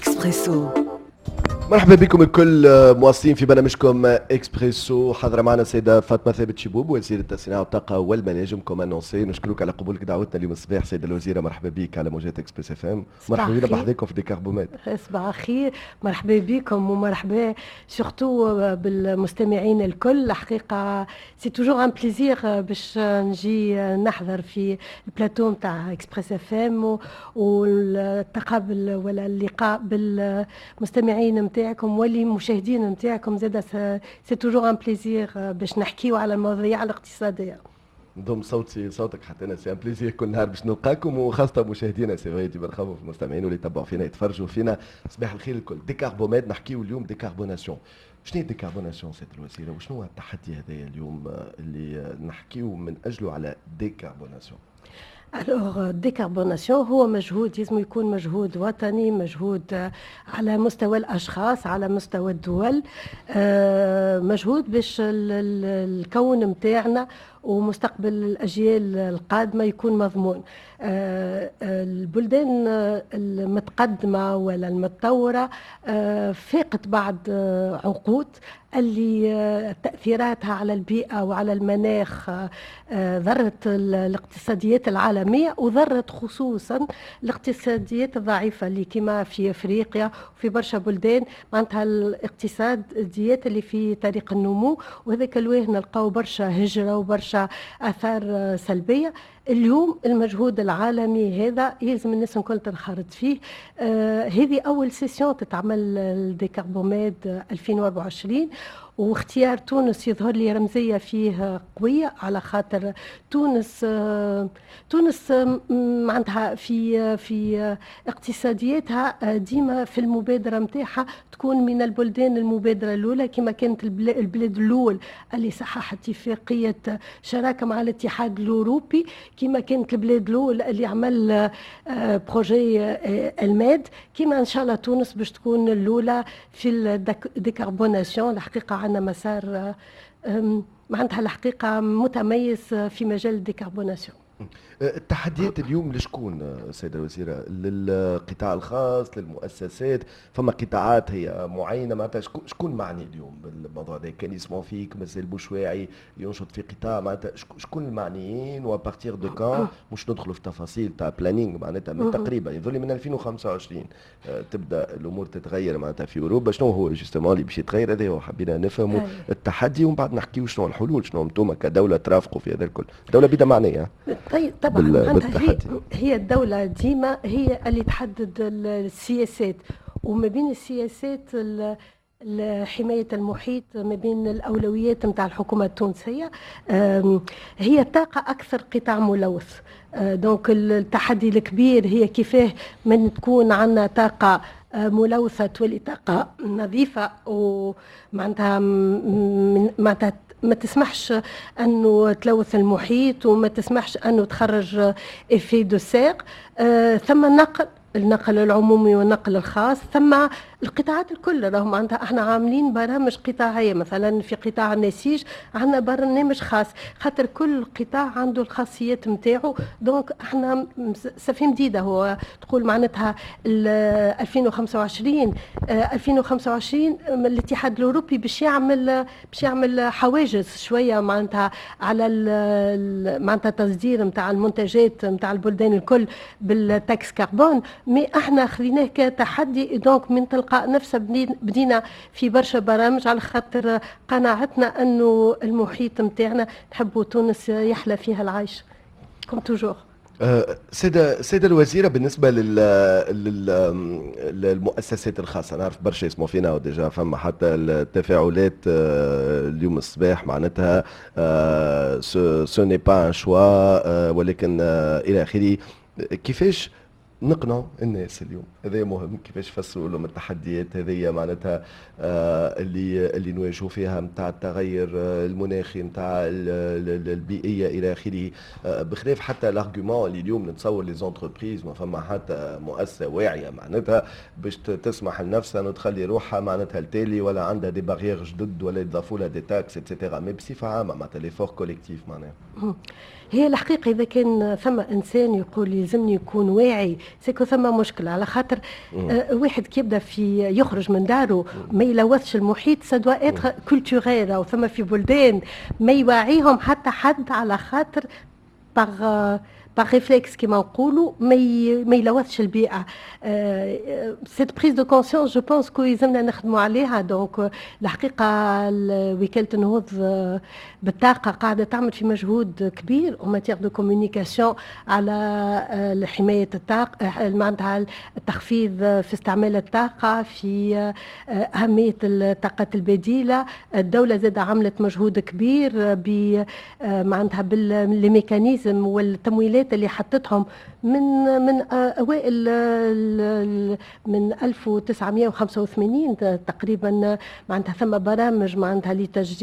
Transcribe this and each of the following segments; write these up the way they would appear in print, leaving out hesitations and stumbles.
إكسبريسو. مرحبا بكم الكل مواصلين في برنامجكم اكسبريسو. حاضره معنا السيده فاطمه ثابت شبوب وزيره الصناعه والطاقه والمناجم كوم انونسي. نشكرك على قبولك دعوتنا اليوم الصباح سيده الوزيره. مرحبا بك على موجات اكسبريس اف ام. مرحبا بنا بحذاكم في ديكاربومات. صباح الخير، مرحبا بكم ومرحبا سورتو بالمستمعين الكل. الحقيقه سي توجور ان بليزير باش نجي نحضر في البلاتو نتاع اكسبريس اف ام والتقابل ولا اللقاء بالمستمعين نتاعكم واللي مشاهدين نتاعكم. زاد سي توجور ان بليزير باش نحكيو على المواضيع الاقتصاديه. نضم صوتك حتى انا سي ان بليزير كل نهار باش نلقاكم، وخاصه مشاهدينا سي فغي مرحبا في المستمعين واللي يتبعوا فينا يتفرجوا فينا. صباح الخير الكل. ديكاربومات نحكيو اليوم ديكاربوناسيون. شنو هي ديكاربوناسيون سيد الوزيره وشنو هو التحدي هذايا اليوم اللي نحكيو من اجله على ديكاربوناسيون؟ الوغ ديكاربوناسيون هو مجهود لازم يكون مجهود وطني، مجهود على مستوى الاشخاص، على مستوى الدول، مجهود باش الكون نتاعنا ومستقبل الاجيال القادمه يكون مضمون. البلدان المتقدمه ولا المتطوره فاقت بعد عقود اللي تأثيراتها على البيئة وعلى المناخ ضرت الاقتصاديات العالمية وضرت خصوصا الاقتصاديات الضعيفة اللي كما في أفريقيا وفي برشا بلدان معناتها الاقتصاديات اللي في طريق النمو، وهذاك الواه نلقاو برشا هجرة وبرشا آثار سلبية. اليوم المجهود العالمي هذا يلزم الناس الكل تنخرط فيه. هذه أول سيسيون تتعمل الديكاربومات 2024، واختيار تونس يظهر لي رمزية فيه قوية على خاطر تونس معناتها في اقتصادياتها ديما في المبادرة متاعها تكون من البلدان المبادرة الأولى، كما كانت البلاد الأول اللي صحح اتفاقية شراكة مع الاتحاد الأوروبي، كما كانت البلاد الأول اللي عمل بروجي الماد، كما إن شاء الله تونس باش تكون الأولى في الديكاربوناسيون. الحقيقة عندنا مسار معناتها الحقيقة متميز في مجال الديكاربوناسيون. التحديات اليوم لشكون سيدة الوزيرة؟ للقطاع الخاص، للمؤسسات؟ فما قطاعات هي معينة معناتها شكون معني اليوم بالموضوع هذا؟ كان يسمعوا فيك مثل بوشواعي ينشط في قطاع معناتها شكون المعنيين وبارتير دو كان؟ مش ندخلوا في تفاصيل تاع بلانينغ معناتها من تقريبا يظل من 2025 تبدا الامور تتغير معناتها في اوروبا. شنو هو جوستومون اللي باش يتغير؟ هذا هو حبينا نفهموا التحدي ومن بعد نحكيو شنو الحلول، شنو انتم كدولة ترافقوا في هذا الكل. دولة بلا معنية طبعا هي الدولة ديما هي اللي تحدد السياسات، وما بين السياسات حماية المحيط ما بين الأولويات نتاع الحكومة التونسية. هي الطاقة أكثر قطاع ملوث، دونك التحدي الكبير هي كيفاه من تكون عندنا طاقة ملوثة تولي طاقة نظيفة ومعناتها ما تسمحش أنه تلوث المحيط وما تسمحش أنه تخرج إفي دو سير. ثم النقل العمومي والنقل الخاص، ثم القطاعات الكل راهم عندها. احنا عاملين برامج قطاعيه، مثلا في قطاع النسيج عندنا برنامج خاص خاطر كل قطاع عنده الخاصيات نتاعو. دونك احنا سفين جديده هو تقول معناتها 2025 الاتحاد الاوروبي باش يعمل حواجز شويه معناتها على معناتها تصدير نتاع المنتجات نتاع البلدان الكل بالتاكس كربون. مي احنا خليناه كتحدي، دونك من تلقاء نفسه بدينا في برشا برامج على خاطر قناعتنا انه المحيط نتاعنا نحبوا تونس يحلى فيها العيش كم توجور. سيدة الوزيرة، بالنسبة للمؤسسات الخاصة نعرف برشا يسمعوا فينا وديجا فما حتى التفاعلات اليوم الصباح معناتها سو ني با ان شوا ولكن إلى آخره. كيفاش نقنعوا الناس اليوم؟ هذا مهم. كيفاش فسروا لهم التحديات هذه معناتها اللي نواجهوا فيها نتاع التغير المناخي نتاع البيئيه الى اخره، بخلاف حتى الارغيومون اللي اليوم نتصور لي زونتربريز ما فما حتى مؤسسه واعيه معناتها باش تسمح لنفسها انه تخلي روحها معناتها التالي ولا عندها دي بارير جدد ولا يضافوا لها دي تاكس اتسيتيرا. مي بصفه عامه معناتها ليفور كوليكتيف معناها هي الحقيقة إذا كان ثم إنسان يقول يلزمني يكون واعي سيكو ثم مشكله على خاطر واحد كي يبدا في يخرج من داره ما يلوثش المحيط سا دوا اتر كولتوريل، او ثم في بلدان ما يوعيهم حتى حد على خاطر باغ ريفلكس كيما نقولوا ما يلوثش البيئه. سيت بريز دو كونسيونس جو بونس كو يلزمنا نخدموا عليها. دونك الحقيقه وكاله النهوض بالطاقه قاعده تعمل في مجهود كبير او ماتير دو كومونيكاسيون على حمايه الطاقه، معناتها التخفيض في استعمال الطاقه، في اهميه الطاقات البديله. الدوله زاد عملت مجهود كبير معناتها بالميكانيزم والتمويلات اللي حطتهم من اوائل من 1985 تقريبا. معناتها ثم برامج معناتها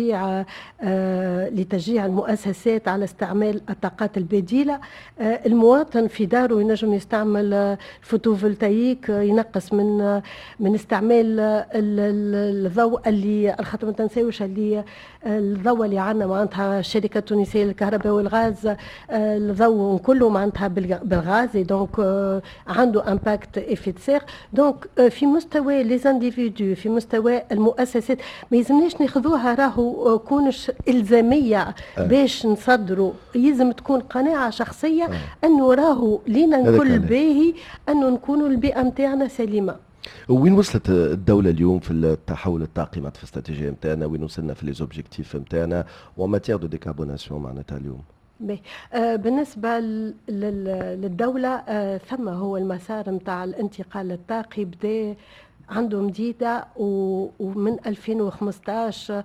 لتشجيع المؤسسات على استعمال الطاقات البديله. المواطن في داره ينجم يستعمل الفوتوفولتايك، ينقص من استعمال الضوء اللي خاطر ما تنساوش اللي الضوء اللي عندنا معناتها الشركه التونسيه للكهرباء والغاز، الضوء كله معناتها بالغاز، دونك عنده امباكت افيت سير. دونك في مستوى لي انديفيدو، في مستوى المؤسسات ما يلزمناش ناخذوها راهو كونش الزاميه باش نصدروا، يلزم تكون قناعه شخصيه انه راهو لينا الكل باهي انه نكونوا البيئه نتاعنا سليمه. وين وصلت الدولة اليوم في التحول الطاقي في الاستراتيجية نتاعنا؟ وين وصلنا في ليزوبجيكتيف نتاعنا وماتير دو ديكاربوناسيون معناتها اليوم؟ بالنسبة للدولة ثم هو المسار نتاع الانتقال الطاقي بدا عنده مديدة، ومن 2015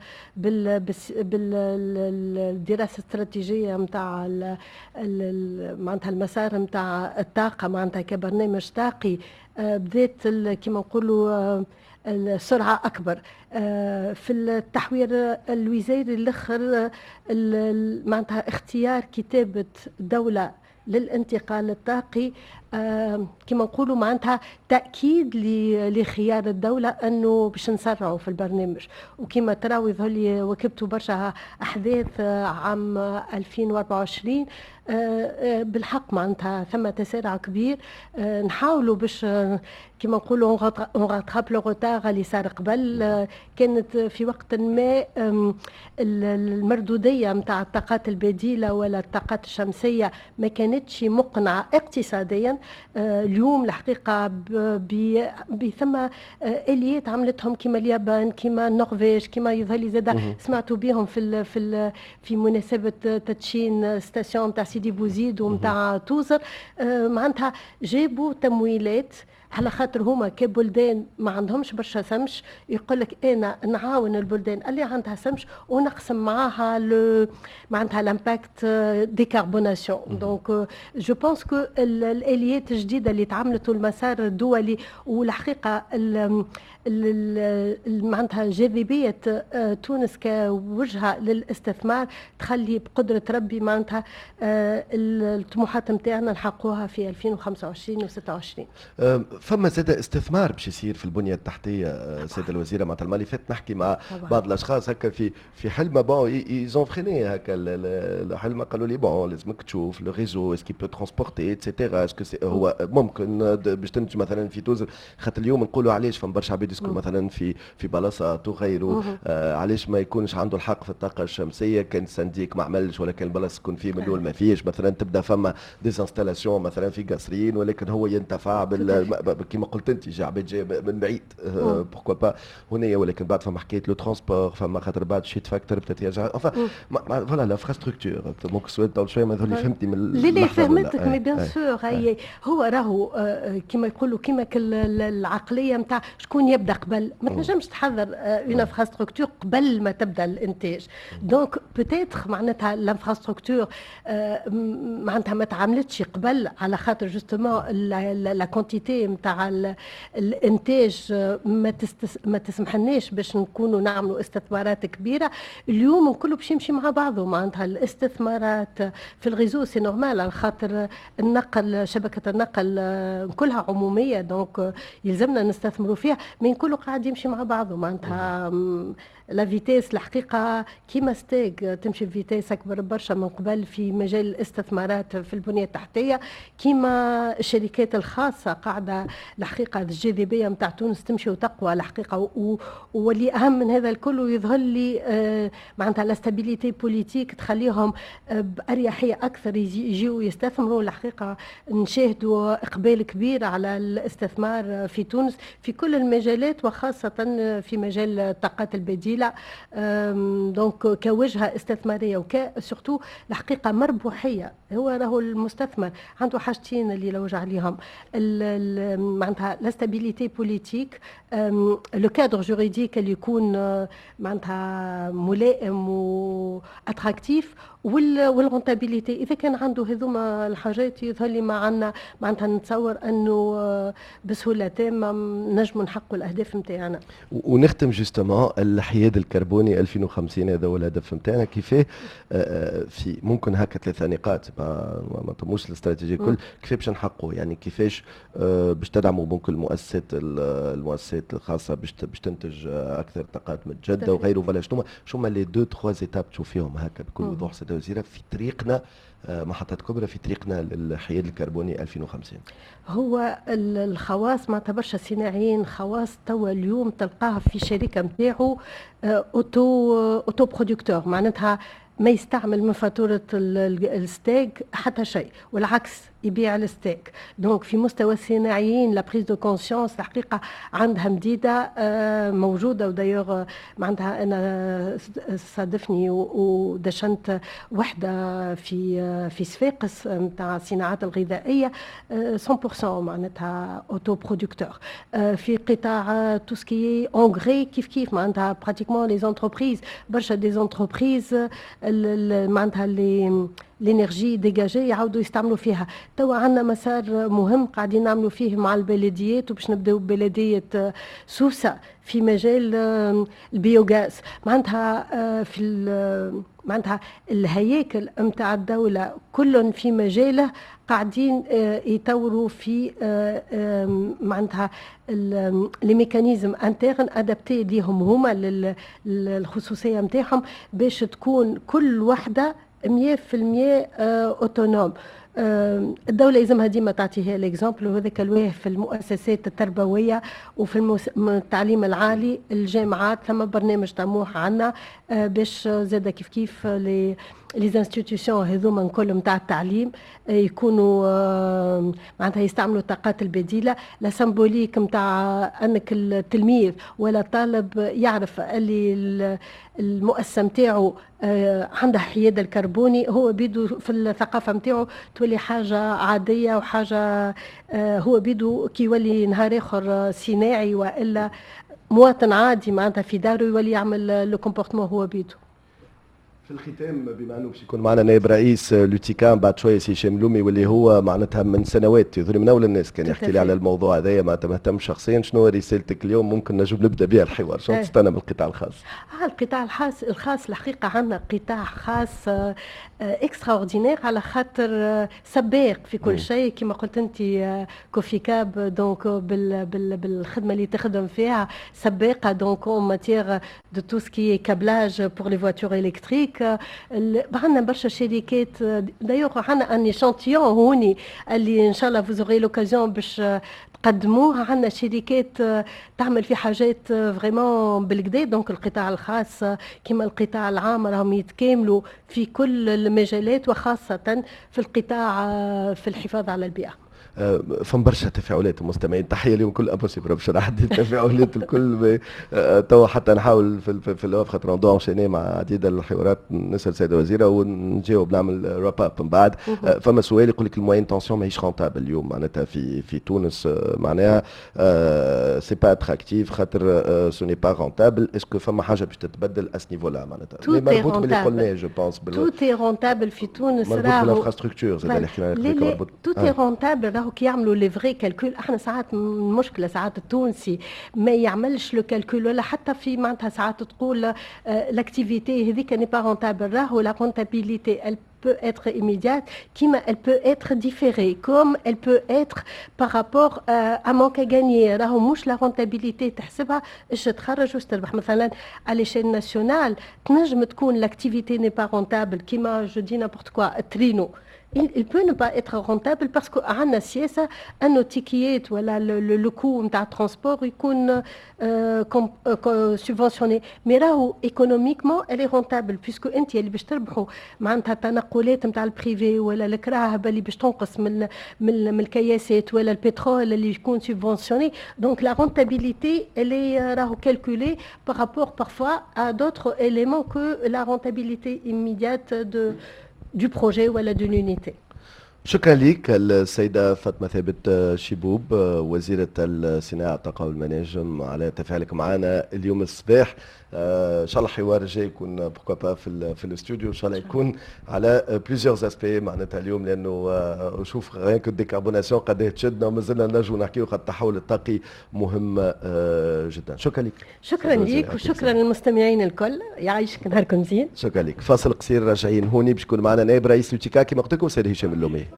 بالدراسة الاستراتيجية نتاع معناتها المسار نتاع الطاقة معناتها كبرنامج طاقي بدات كما نقولوا السرعة أكبر. في التحوير الوزاري الأخر معناتها اختيار كتابة دولة للانتقال الطاقي كما نقولوا معناتها تأكيد لخيار الدولة أنه باش نسرعوا في البرنامج. وكما تراو يظهر لي وكبتوا برشا أحداث عام 2024 بالحق معناتها ثم تسارع كبير. نحاولوا باش كما نقولوا اون راتراب لو روتار اللي صار قبل. كانت في وقت ما المردوديه نتاع الطاقات البديله ولا الطاقات الشمسيه ما كانتش مقنعه اقتصاديا. اليوم الحقيقه بثم اليات عملتهم كما اليابان كما النرويج كما يظهر لي زاد سمعتوا بهم في مناسبه تدشين ستاسيون تاع سيدي بوزيد ومتاع توزر. معناتها جابوا تمويلات على خاطر هما كبلدان ما عندهمش برشا سمش، يقول لك انا نعاون البلدان اللي عندها سمش ونقسم معاها معناتها الامباكت ديكاربوناسيون. دونك جو بونس كو الاليات الجديده اللي تعملت والمسار الدولي والحقيقه معناتها جاذبيه تونس كوجهه للاستثمار تخلي بقدره ربي معناتها الطموحات نتاعنا نحققوها في 2025 و26. فما زاد استثمار باش يصير في البنيه التحتيه سيد الوزيره. معناتها المره اللي فاتت نحكي مع بعض الاشخاص هكا في حلمه بون ايزون فريني هكا الحلمه، قالوا لي بون لازمك تشوف لو ريزو اسكي بو ترونسبورتي اتسيتيرا اسكو هو ممكن باش تنتج مثلا في توزر. خاطر اليوم نقولوا علاش فما برشا عباد يسكنوا مثلا في بلاصه وغيره، علاش ما يكونش عنده الحق في الطاقه الشمسيه؟ كان سنديك ما عملش ولا كان البلاصه تكون فيه من الاول ما فيش مثلا تبدا فما ديزانستالاسيون مثلا في قصرين، ولكن هو ينتفع كما قلت انت جا عباد جايه من بعيد بوركوا با هنا، ولكن بعد فما حكايه لو ترونسبور فما خاطر بعد شيت فاكتور بتات يرجع فوالا لافراستركتور. ممكن سؤال طول شويه ما ظهر لي فهمتني من اللي فهمتك مي بيان سور. هو راهو كما يقولوا كما العقليه نتاع شكون يبدا قبل. ما تنجمش تحضر اون انفراستركتور قبل ما تبدا الانتاج. دونك بوتيتر معناتها الانفراستركتور معناتها ما تعاملتش قبل على خاطر جوستومون لا كونتيتي نتاع الانتاج ما تسمحلناش باش نكونوا نعملوا استثمارات كبيره. اليوم الكل باش يمشي مع بعضه، معناتها الاستثمارات في الغيزو سي نورمال على خاطر النقل، شبكه النقل كلها عموميه، دونك يلزمنا نستثمروا فيها، من كله قاعد يمشي مع بعضه. معناتها لا فيتيس الحقيقه كيما ستيك تمشي بفيتيس اكبر برشا من قبل في مجال الاستثمارات في البنيه التحتيه، كيما الشركات الخاصه قاعده الحقيقه الجاذبيه نتاع تونس تمشي وتقوى الحقيقه. واللي اهم من هذا الكل ويظهر لي معناتها لاستابيليتي بوليتيك تخليهم باريحيه اكثر يجيوا يستثمروا. الحقيقه نشاهدوا اقبال كبير على الاستثمار في تونس في كل المجالات، وخاصه في مجال الطاقات البديله، دونك كوجهه استثماريه سورتو الحقيقه مربوحيه. هو راهو المستثمر عنده حاجتين اللي يلوج عليهم، معناتها لاستابيليتي بوليتيك، لو كادر جوريديك اللي يكون معناتها ملائم واتراكتيف، والرونتابيليتي. اذا كان عنده هذوما الحاجات يظهر لي معنا معناتها نتصور انه بسهوله تامه نجموا نحققوا الاهداف نتاعنا. ونختم جوستومون الحياد الكربوني 2050، هذا هو الهدف نتاعنا. كيفاه في ممكن هكا 3 نقاط ما تموش الاستراتيجيه الكل، كيفاه باش نحققوا؟ يعني كيفاش باش تدعموا ممكن المؤسسات الخاصه باش تنتج اكثر طاقات متجدده وغيره، ولا شنو لي 2-3 ايتاب تشوفيهم هكا بكل وضوح سيدة وزيرة في طريقنا محطة كبرى في طريقنا للحياد الكربوني 2050؟ هو الخواص ما برشا صناعيين خواص توا اليوم تلقاه في شركه نتاعو اوتو برودكتور، معناتها ما يستعمل من فاتوره الستيك حتى شيء، والعكس يبيع الستيك. دونك في مستوى الصناعيين لا بريز دو كونسيونس الحقيقه عندها مديده موجوده. ودايوغ معناتها انا صادفني ودشنت وحده في صفاقس نتاع الصناعات الغذائيه 100% معناتها اوتو برودكتور. في قطاع توسكي اونغري كيف معناتها براتيكمون لي زونتربريز برشا دي زونتربريز معناتها الانرجي ديجاجي يعاودوا يستعملوا فيها. توا عندنا مسار مهم قاعدين نعملوا فيه مع البلديات، وباش نبداو ببلديه سوسه في مجال البيوغاز. معناتها في معناتها الهياكل نتاع الدوله كل في مجاله قاعدين يطوروا في معناتها لي ميكانيزم انترن ادابتي ليهم هما للخصوصيه نتاعهم باش تكون كل وحده 100% اوتونوم. الدولة لازمها ديما تعطيها الاكزامبل، وهذاك الواه في المؤسسات التربوية وفي التعليم العالي الجامعات. ثم برنامج طموح عنا باش زاد كيف لي انستيتيوشن هذوما كلهم نتاع التعليم يكونوا معناتها يستعملوا الطاقات البديله. لا سيمبوليك نتاع انك التلميذ ولا الطالب يعرف اللي المؤسسه نتاعو عندها حياد الكربوني، هو بيدو في الثقافه نتاعو تولي حاجه عاديه وحاجه هو بيدو كي يولي نهار اخر صناعي والا مواطن عادي معناتها في داره يولي يعمل لو كومبورتمون هو بيدو. في الختام بما انه باش يكون معنا نائب رئيس لوتيكان بعد شويه سي هشام لومي، واللي هو معناتها من سنوات يظهر من اول الناس كان يحكي لي على الموضوع هذايا، معناتها مهتم شخصيا. شنو رسالتك اليوم؟ ممكن نجم نبدا بها الحوار. شنو تستنى من القطاع الخاص؟ القطاع الخاص الحقيقه عندنا قطاع خاص اكسترا اوردينير على خاطر سباق في كل شيء كما قلت انت كوفي كاب. دونك بالخدمه اللي تخدم فيها سباقه دونك اون ماتير دو تو سكي كابلاج بور لي فواتور الكتريك. عندنا برشا شركات دايوغ عندنا ان ايشانتيون هوني اللي ان شاء الله فوزوري لوكازيون باش تقدموها. عندنا شركات تعمل في حاجات فريمون بالكدا. دونك القطاع الخاص كما القطاع العام راهم يتكاملوا في كل المجالات، وخاصة في القطاع في الحفاظ على البيئة. فم برشا تفاعلات المستمعين. تحيه لهم كل امبوسيبل باش نعدي التفاعلات الكل توا حتى نحاول في الاوف خاطر ندو انشيني مع عديد الحوارات. نسال السيده وزيره ونجاوب نعمل راب اب من بعد. فما سؤال يقول لك الموين تونسيون ماهيش رونتابل اليوم معناتها في تونس، معناها سي با اتراكتيف خاطر سو ني با رونتابل. اسكو فما حاجه باش تتبدل اس نيفو لا معناتها مربوط باللي قلناه جو بونس توت اي رونتابل في تونس راهو مربوط بالانفراستركتور زاد اللي حكينا توت اي رونتابل راهو كي يعملوا لي فغي كالكول. احنا ساعات المشكله ساعات التونسي ما يعملش لو كالكول، ولا حتى في معناتها ساعات تقول لاكتيفيتي هذيك ني با رونتابل. راهو لا رونتابيليتي peut être immédiate, comme elle peut être différée, comme elle peut être par rapport à manque à gagner. راهو مش la rentabilité تحسبها ايش تخرج واش تربح. مثلا à l'échelle nationale تنجم تكون l'activité n'est pas rentable كيما je dis n'importe quoi trino. Il peut ne pas être rentable parce que عندنا سياسة أنه تيكيات ولا le coût نتاع الترانسبور يكون subventionné. Mais راهو économiquement elle est rentable puisque أنت اللي باش تربحوا معناتها التنقلات نتاع البريفي ولا الكراهبة اللي باش تنقص من الكياسات ولا البترول اللي يكون subventionné. Donc la rentabilité elle est راهو calculée par rapport parfois à d'autres éléments que la rentabilité immédiate du projet ou d'une unité. شكرا لك السيدة فاطمة ثابت شيبوب وزيرة الصناعة والطاقة والمناجم على تفاعلك معنا اليوم الصباح. ان شاء الله الحوار الجاي يكون بوركوا با في الاستوديو ان شاء الله يكون على بليزيور اسبي معناتها اليوم، لانه نشوف غير كو ديكاربوناسيون قد تشدنا ومازلنا نجموا نحكيو قد التحول الطاقي مهم جدا. شكرا لك. شكرا لك وشكرا للمستمعين الكل، يعيشك نهاركم زين. شكرا لك. فاصل قصير راجعين هوني باش يكون معنا نائب رئيس لوتيكا كما قلت لكم سيد هشام اللومي.